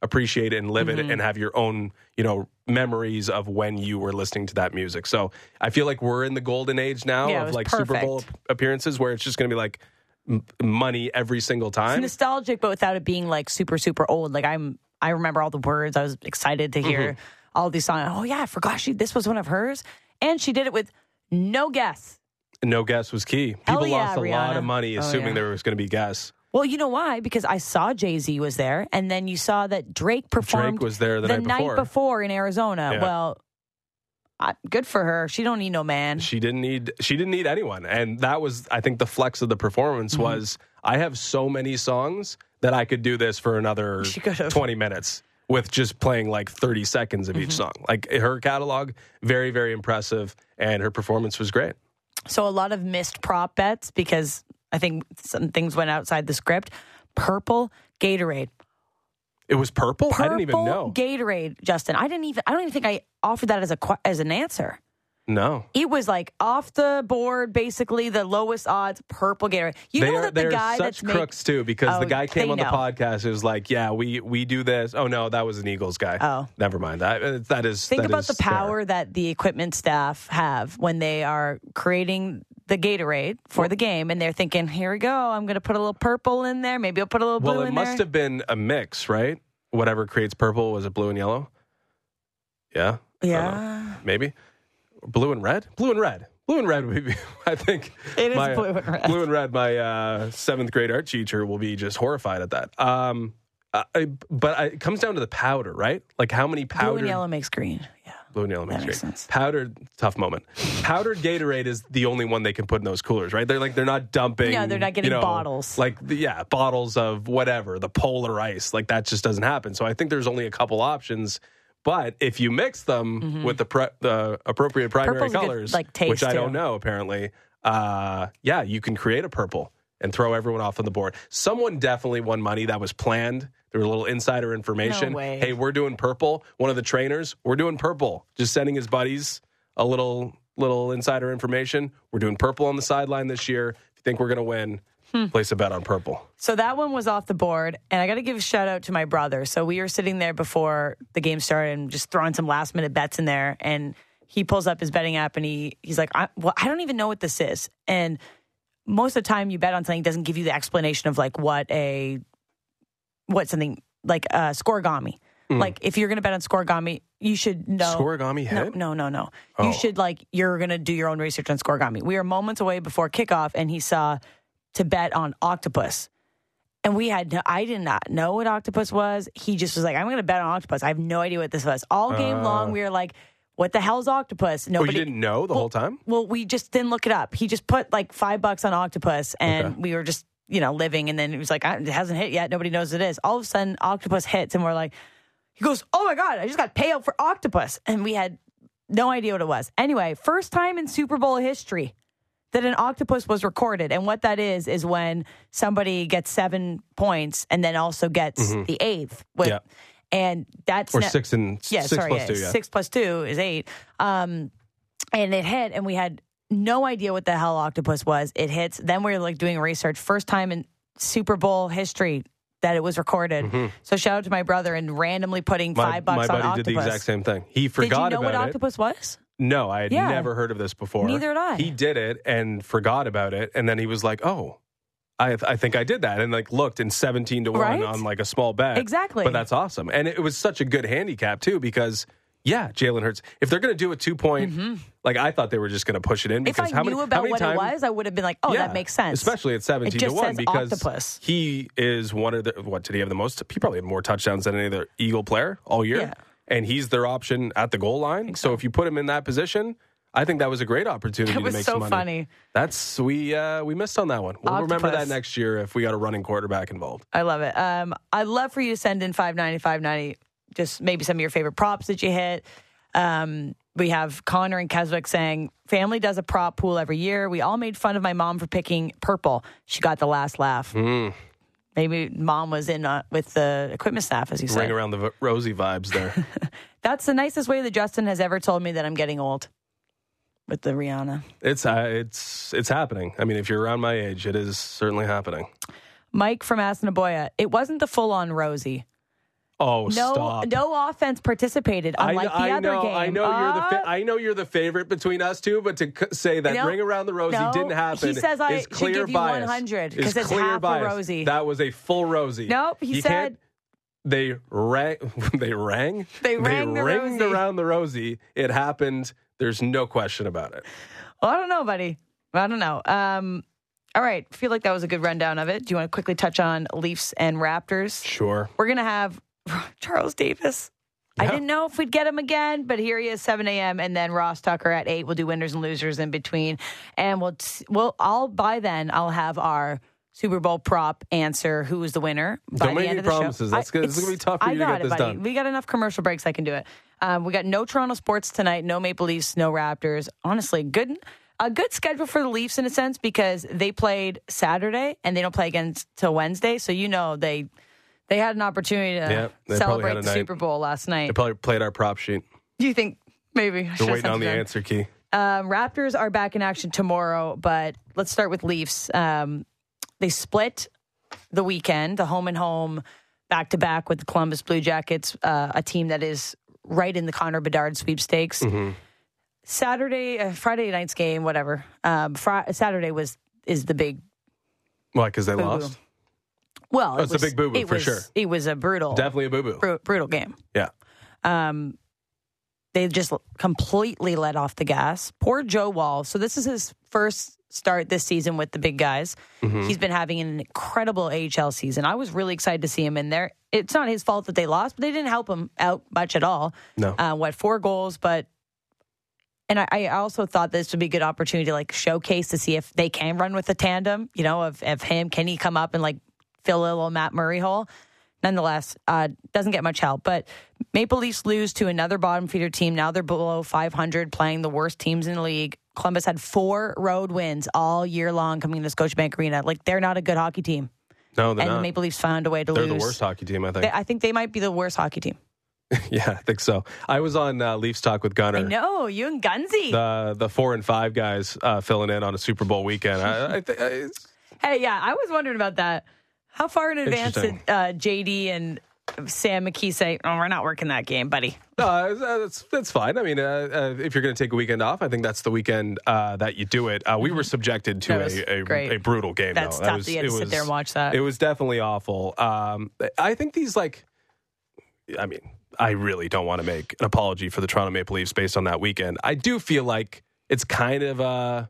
appreciate it and live it and have your own, memories of when you were listening to that music. So I feel like we're in the golden age now of like perfect. Super Bowl appearances where it's just going to be like money every single time. It's nostalgic, but without it being like super, super old. Like I remember all the words. I was excited to hear all these songs. Oh yeah, I forgot this was one of hers. And she did it with no guess. No guess was key. People lost a Rihanna. lot of money assuming there was going to be guess. Well, you know why? Because I saw Jay-Z was there, and then you saw that Drake performed Drake was there the night before in Arizona. Yeah. Well, good for her. She don't need no man. She didn't need anyone. And that was, I think, the flex of the performance was, I have so many songs that I could do this for another 20 minutes with just playing like 30 seconds of each song. Like her catalog, very, very impressive, and her performance was great. So a lot of missed prop bets because I think some things went outside the script. Purple Gatorade. It was purple? I didn't even know. Gatorade, Justin. I don't even think I offered that as an answer. No. It was like off the board, basically the lowest odds, purple Gatorade. They're such crooks too, because the guy came on the podcast. It was like, yeah, we do this. Oh no, that was an Eagles guy. Oh, never mind. That is. Think about the power that the equipment staff have when they are creating the Gatorade for the game, and they're thinking, here we go. I'm going to put a little purple in there. Maybe I'll put a little blue in there. Well, it must have been a mix, right? Whatever creates purple, was it blue and yellow? Yeah. Yeah. Maybe. Blue and red? Blue and red. Blue and red would be, I think. It is blue and red. Blue and red, my 7th grade art teacher will be just horrified at that. But it comes down to the powder, right? Like how many powdered... Blue and yellow makes green. Yeah. Blue and yellow makes green. Sense. Powdered, tough moment. Powdered Gatorade is the only one they can put in those coolers, right? They're not dumping... No, they're not getting bottles. Like, bottles of whatever, the Polar Ice. Like that just doesn't happen. So I think there's only a couple options. But if you mix them with the appropriate primary Purple's colors, good, taste which I too. don't know apparently, you can create a purple and throw everyone off on the board. Someone definitely won money. That was planned. There was a little insider information. No way. Hey, we're doing purple. One of the trainers, we're doing purple. Just sending his buddies a little insider information. We're doing purple on the sideline this year. If you think we're going to win, place a bet on purple. So that one was off the board, and I got to give a shout out to my brother. So we were sitting there before the game started and just throwing some last minute bets in there, and he pulls up his betting app and he's like, I don't even know what this is. And most of the time you bet on something, it doesn't give you the explanation of like what something like scoregami. Like if you're going to bet on scoregami, you should know. Scoregami hit? No. Oh. You should you're going to do your own research on scoregami. We are moments away before kickoff, and he saw to bet on octopus. And I did not know what octopus was. He just was like, I'm going to bet on octopus. I have no idea what this was. All game long, we were like, what the hell's octopus? Nobody, you didn't know the whole time? Well, we just didn't look it up. He just put like $5 on octopus, and we were just, living. And then it was like, it hasn't hit yet. Nobody knows what it is. All of a sudden, octopus hits, and we're like, he goes, oh my God, I just got payout for octopus. And we had no idea what it was. Anyway, first time in Super Bowl history that an octopus was recorded. And what that is when somebody gets 7 points and then also gets the 8th. And that's... Or 6 plus 2, 6 plus 2 is 8. And it hit, and we had no idea what the hell octopus was. It hits. Then we were doing research. First time in Super Bowl history that it was recorded. So shout out to my brother and randomly putting $5 on octopus. My buddy did the exact same thing. He forgot about it. Did you know what octopus was? No, I had never heard of this before. Neither had I. He did it and forgot about it, and then he was like, oh, I think I did that, and looked in 17 to 1 on a small bet. Exactly. But that's awesome. And it was such a good handicap too, because Jalen Hurts, if they're going to do a 2-point, I thought they were just going to push it in. Because if I knew about what it was, I would have been like, that makes sense. Especially at 17 to 1, because octopus. He is one of the, did he have the most? He probably had more touchdowns than any other Eagle player all year. Yeah. And he's their option at the goal line. So if you put him in that position, I think that was a great opportunity to make some money. It was so funny. That's we missed on that one. We'll remember that next year if we got a running quarterback involved. I love it. I'd love for you to send in 590, just maybe some of your favorite props that you hit. We have Connor and Keswick saying, family does a prop pool every year. We all made fun of my mom for picking purple. She got the last laugh. Maybe mom was in with the equipment staff, as you said. Ring around the rosy vibes there. That's the nicest way that Justin has ever told me that I'm getting old. With the Rihanna. It's happening. I mean, if you're around my age, it is certainly happening. Mike from Assiniboia. It wasn't the full-on rosy. Oh, stop. No offense participated, unlike the other game. I know you're the favorite between us two, but to say that Ring Around the Rosie didn't happen he says I is clear should give bias. you 100 because it's clear half bias. a Rosie. That was a full Rosie. Nope, he said... They rang the Rosie. around the Rosie. It happened. There's no question about it. Well, I don't know, buddy. I don't know. All right. I feel like that was a good rundown of it. Do you want to quickly touch on Leafs and Raptors? Sure. We're going to have Charles Davis. Yeah. I didn't know if we'd get him again, but here he is, 7 a.m. And then Ross Tucker at 8. We'll do winners and losers in between. And by then, I'll have our Super Bowl prop answer who was the winner by the end of the promises. show. It's going to be tough for you to get this done. We got enough commercial breaks. I can do it. We got no Toronto sports tonight, no Maple Leafs, no Raptors. Honestly, a good schedule for the Leafs in a sense because they played Saturday and they don't play again till Wednesday. So they had an opportunity to celebrate the Super Bowl last night. They probably played our prop sheet. Do you think maybe? We're waiting on the answer key. Raptors are back in action tomorrow, but let's start with Leafs. They split the weekend, the home and home, back-to-back with the Columbus Blue Jackets, a team that is right in the Connor Bedard sweepstakes. Mm-hmm. Friday night's game, whatever. Saturday is the big... Why, because they lost? Well, it's a big boo-boo, for sure. It was a brutal... Definitely a boo-boo. Brutal game. Yeah. They just completely let off the gas. Poor Joe Wall. So this is his first start this season with the big guys. Mm-hmm. He's been having an incredible AHL season. I was really excited to see him in there. It's not his fault that they lost, but they didn't help him out much at all. No. 4 goals, but... And I also thought this would be a good opportunity to showcase to see if they can run with a tandem, of him. Can he come up and fill a little Matt Murray hole? Nonetheless, doesn't get much help. But Maple Leafs lose to another bottom feeder team. Now they're below 500, playing the worst teams in the league. Columbus had 4 road wins all year long coming to Scotiabank Arena. They're not a good hockey team. No, they're not. And the Maple Leafs found a way to lose. They're the worst hockey team, I think. I think they might be the worst hockey team. Yeah, I think so. I was on Leafs Talk with Gunnar. I know, you and Gunzy. The 4 and 5 guys filling in on a Super Bowl weekend. Hey, yeah, I was wondering about that. How far in advance did JD and Sam McKee say, "Oh, we're not working that game, buddy"? No, that's fine. I mean, if you're going to take a weekend off, I think that's the weekend that you do it. We were subjected to a brutal game. That's tough to sit there and watch that. It was definitely awful. I think these I really don't want to make an apology for the Toronto Maple Leafs based on that weekend. I do feel like it's kind of a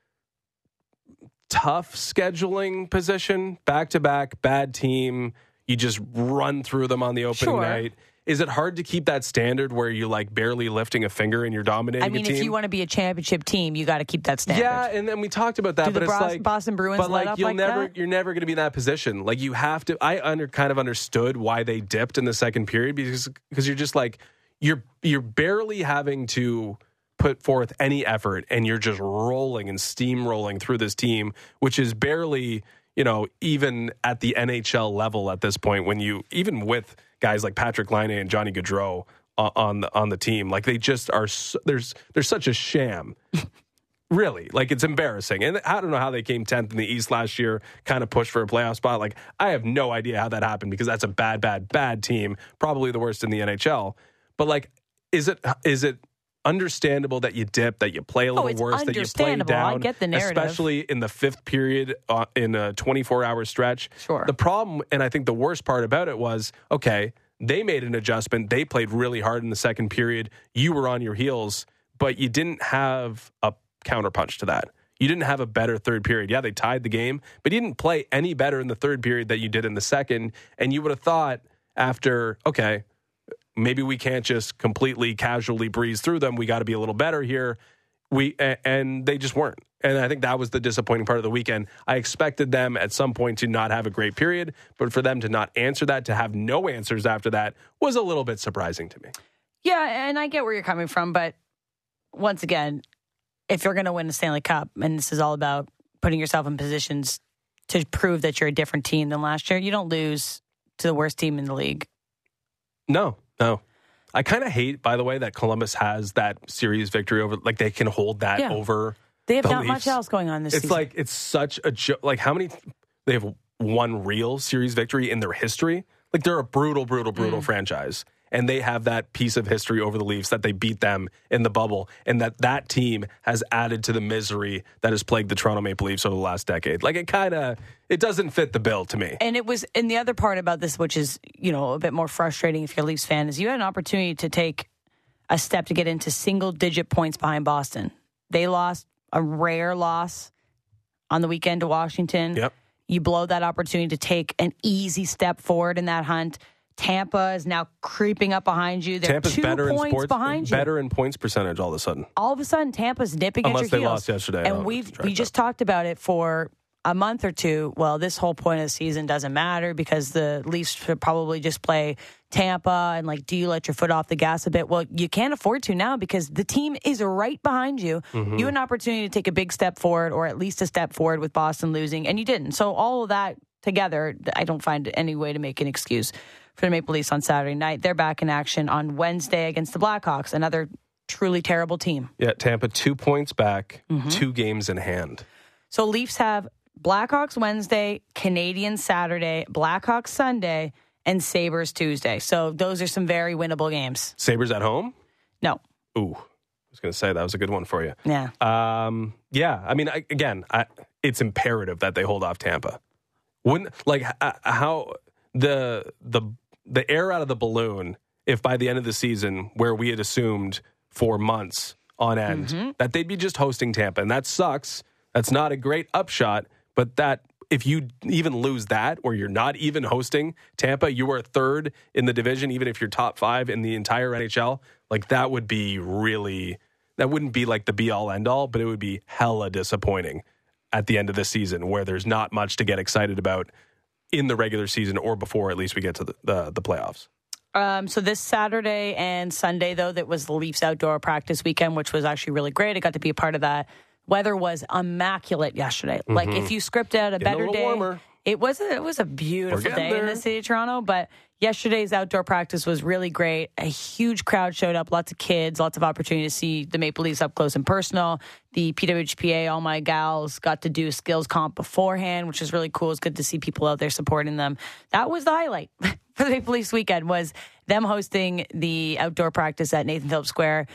tough scheduling position, back-to-back, bad team. You just run through them on the opening night. Is it hard to keep that standard where you're barely lifting a finger and you're dominating a team? If you want to be a championship team, you got to keep that standard. Yeah, and then we talked about that. Do the Boston Bruins let up that? You're never going to be in that position. You have to. I kind of understood why they dipped in the second period because you're just you're barely having to put forth any effort and you're just rolling and steamrolling through this team, which is barely even at the NHL level at this point. Even with guys like Patrick Laine and Johnny Gaudreau on the team, they just are. There's such a sham, really. It's embarrassing. And I don't know how they came 10th in the East last year, kind of pushed for a playoff spot. I have no idea how that happened because that's a bad team, probably the worst in the NHL. But is it understandable that you dip, that you play a little worse, that you play down? I get the narrative, especially in the 5th period in a 24-hour stretch. Sure. The problem, and I think the worst part about it was, okay, they made an adjustment. They played really hard in the second period. You were on your heels, but you didn't have a counterpunch to that. You didn't have a better third period. Yeah, they tied the game, but you didn't play any better in the third period that you did in the second. And you would have thought after, okay, maybe we can't just completely casually breeze through them. We got to be a little better here. And they just weren't. And I think that was the disappointing part of the weekend. I expected them at some point to not have a great period, but for them to not answer that, to have no answers after that, was a little bit surprising to me. Yeah, and I get where you're coming from, but once again, if you're going to win the Stanley Cup, and this is all about putting yourself in positions to prove that you're a different team than last year, you don't lose to the worst team in the league. No. I kind of hate, by the way, that Columbus has that series victory over, they can hold that over. They have not much else going on this season. It's such a joke. How many, they have one real series victory in their history. Like, they're a brutal franchise. And they have that piece of history over the Leafs that they beat them in the bubble, and that team has added to the misery that has plagued the Toronto Maple Leafs over the last decade. Like, it doesn't fit the bill to me. And the other part about this, which is, a bit more frustrating if you're a Leafs fan, is you had an opportunity to take a step to get into single-digit points behind Boston. They lost a rare loss on the weekend to Washington. Yep. You blow that opportunity to take an easy step forward in that hunt. Tampa is now creeping up behind you. They're Tampa's 2 points behind you. Better in points percentage all of a sudden. All of a sudden, Tampa's nipping Unless at your heels. Unless they lost yesterday. And we just talked about it for a month or two. Well, this whole point of the season doesn't matter because the Leafs should probably just play Tampa and, do you let your foot off the gas a bit? Well, you can't afford to now because the team is right behind you. Mm-hmm. You had an opportunity to take a big step forward or at least a step forward with Boston losing, and you didn't. So all of that together, I don't find any way to make an excuse for the Maple Leafs on Saturday night. They're back in action on Wednesday against the Blackhawks, another truly terrible team. Yeah, Tampa 2 points back, 2 games in hand. So Leafs have Blackhawks Wednesday, Canadiens Saturday, Blackhawks Sunday, and Sabres Tuesday. So those are some very winnable games. Sabres at home? No. Ooh, I was going to say that was a good one for you. Yeah. Yeah, I mean, it's imperative that they hold off Tampa. Wouldn't, how the air out of the balloon, if by the end of the season, where we had assumed for months on end, that they'd be just hosting Tampa. And that sucks. That's not a great upshot. But that if you even lose that, or you're not even hosting Tampa, you are third in the division, even if you're top 5 in the entire NHL, that would be really, that wouldn't be the be-all, end-all, but it would be hella disappointing at the end of the season where there's not much to get excited about in the regular season or before at least we get to the playoffs. So this Saturday and Sunday, though, that was the Leafs outdoor practice weekend, which was actually really great. I got to be a part of that. Weather was immaculate yesterday. If you script out a better day, warmer. It was a beautiful day in the city of Toronto, but yesterday's outdoor practice was really great. A huge crowd showed up, lots of kids, lots of opportunity to see the Maple Leafs up close and personal. The PWHPA, all my gals, got to do a skills comp beforehand, which is really cool. It's good to see people out there supporting them. That was the highlight for the Maple Leafs weekend, was them hosting the outdoor practice at Nathan Phillips Square.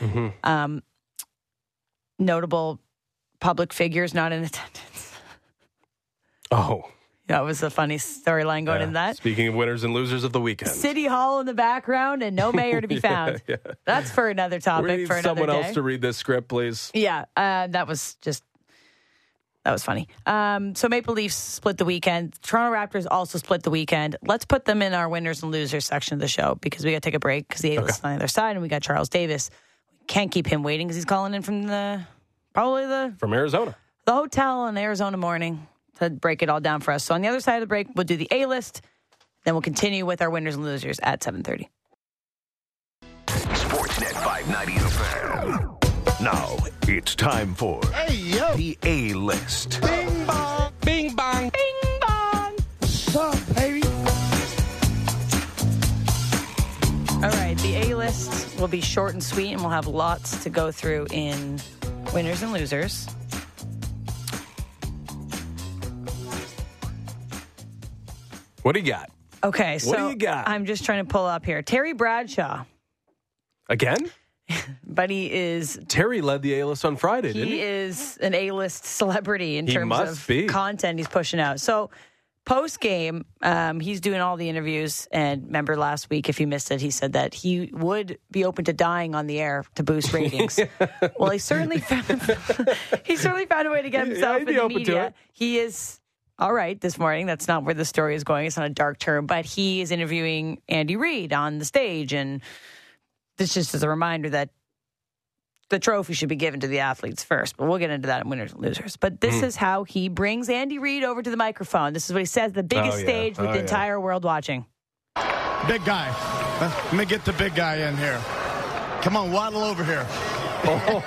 Notable public figures not in attendance. Oh. That was a funny storyline going in that. Speaking of winners and losers of the weekend. City Hall in the background and no mayor to be found. Yeah. That's for another topic, we need for another someone day. else to read this script, please. Yeah, that was funny. So Maple Leafs split the weekend. Toronto Raptors also split the weekend. Let's put them in our winners and losers section of the show because we got to take a break because the A-list is on the other side and we got Charles Davis. We can't keep him waiting because he's calling in from from Arizona. The hotel in Arizona morning to break it all down for us. So on the other side of the break, we'll do the A-list. Then we'll continue with our winners and losers at 7:30. Sportsnet 590 FM. Now it's time for the A-list. Bing bong. Bing bong. Bing bong. What's up, baby? All right, the A-list will be short and sweet, and we'll have lots to go through in winners and losers. What do you got? Okay, so what do you got? I'm just trying to pull up here. Terry Bradshaw. Again? But he is... Terry led the A-list on Friday, didn't he? He is an A-list celebrity in terms of content he's pushing out. So post-game, he's doing all the interviews. And remember last week, if you missed it, he said that he would be open to dying on the air to boost ratings. Well, he certainly found a way to get himself in the media. He is... All right, this morning, that's not where the story is going. It's not a dark turn, but he is interviewing Andy Reid on the stage. And this just is a reminder that the trophy should be given to the athletes first. But we'll get into that in winners and losers. But this is how he brings Andy Reid over to the microphone. This is what he says, the biggest stage with the entire world watching. Big guy. Let me get the big guy in here. Come on, waddle over here. How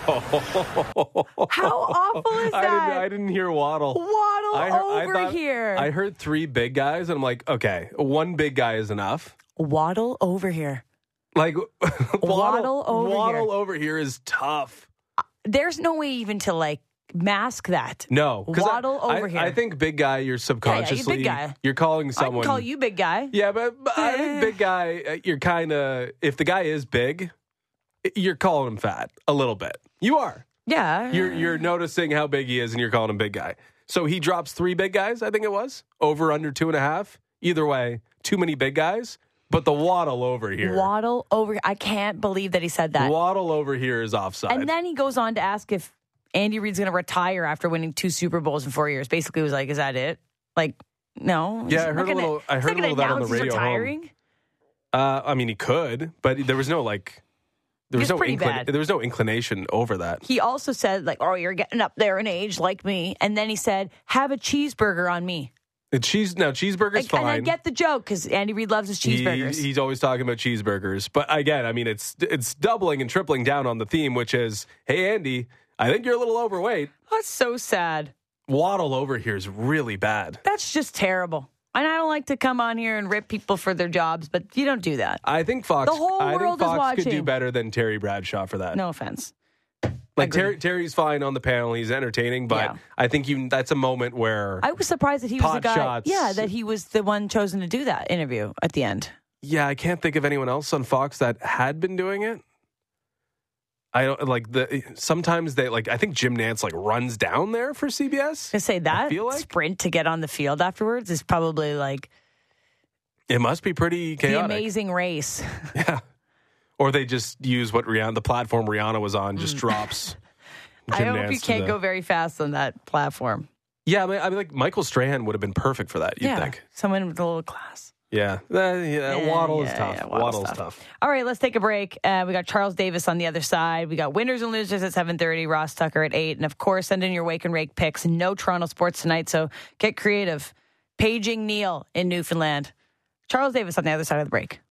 awful is that? I didn't hear waddle. Waddle here. I heard 3 big guys, and I'm like, okay, 1 big guy is enough. Waddle over here. Like, waddle over here. Waddle over here is tough. There's no way even to, mask that. No. Waddle over here. I think big guy, you're subconsciously, big guy. you're calling someone. I can call you big guy. Yeah, but I think big guy, you're kind of, if the guy is big, you're calling him fat a little bit. You are. Yeah. You're noticing how big he is and you're calling him big guy. So he drops 3 big guys, I think it was. Over, under 2.5. Either way, too many big guys. But the waddle over here. Waddle over. I can't believe that he said that. Waddle over here is offside. And then he goes on to ask if Andy Reid's going to retire after winning 2 Super Bowls in 4 years. Basically, was like, "Is that it?" Like, no. Yeah, I heard a little that on the radio. Retiring. I mean, he could, but there was no there was no inclination over that. He also said, like, "Oh, you're getting up there in age like me," and then he said, "Have a cheeseburger on me." Cheeseburger's fine. And I get the joke because Andy Reid loves his cheeseburgers. He's always talking about cheeseburgers. But again, I mean, it's doubling and tripling down on the theme, which is, hey, Andy, I think you're a little overweight. That's so sad. Waddle over here is really bad. That's just terrible. And I don't like to come on here and rip people for their jobs, but you don't do that. I think Fox, the whole world is watching. Could do better than Terry Bradshaw for that. No offense. Like Terry's fine on the panel, he's entertaining, but I think that's a moment where I was surprised that he was the guy. Shots. Yeah, that he was the one chosen to do that interview at the end. Yeah, I can't think of anyone else on Fox that had been doing it. I don't sometimes they I think Jim Nantz runs down there for CBS. I say that sprint to get on the field afterwards is probably it must be pretty chaotic. The Amazing Race. Yeah. Or they just use the platform Rihanna was on, just drops. I hope you can't go very fast on that platform. Yeah, I mean Michael Strahan would have been perfect for that, you'd think. Someone with a little class. Yeah. Waddle is tough. Waddle's tough. All right, let's take a break. We got Charles Davis on the other side. We got winners and losers at 7:30, Ross Tucker at 8. And, of course, send in your Wake and Rake picks. No Toronto sports tonight, so get creative. Paging Neil in Newfoundland. Charles Davis on the other side of the break.